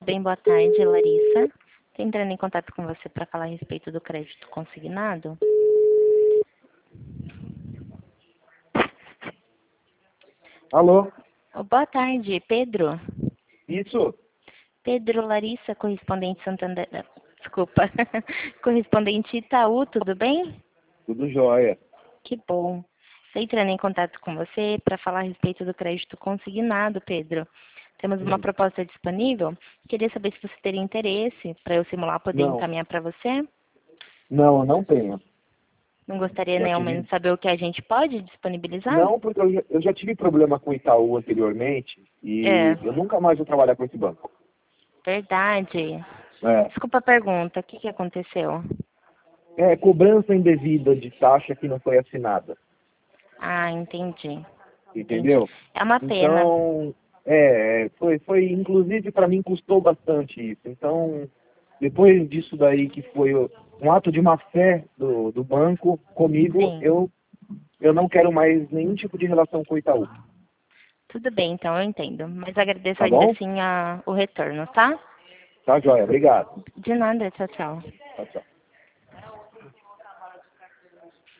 Bem, boa tarde, Larissa. Estou entrando em contato com você para falar a respeito do crédito consignado. Alô? Boa tarde, Pedro. Isso? Pedro, Larissa, correspondente Santander. Desculpa, correspondente Itaú, tudo bem? Tudo jóia. Que bom. Estou entrando em contato com você para falar a respeito do crédito consignado, Pedro. Temos uma proposta disponível. Queria saber se você teria interesse para eu simular poder Não. encaminhar para você. Não, eu não tenho. Não gostaria Já nem ao tive... menos saber o que a gente pode disponibilizar? Não, porque eu já tive problema com o Itaú anteriormente É, e eu nunca mais vou trabalhar com esse banco. verdade. É, Desculpa a pergunta, o que aconteceu? cobrança indevida de taxa que não foi assinada, Ah, entendi. Entendi. entendeu? É uma pena. Então, foi inclusive para mim custou bastante isso. Então, depois disso daí que foi um ato de má fé do banco comigo, Sim. eu não quero mais nenhum tipo de relação com o Itaú. Tudo bem, então, eu entendo. Mas agradeço Tá ainda bom? assim o retorno, tá? Tá, joia. Obrigado. De nada, tchau, tchau. Tchau, tchau.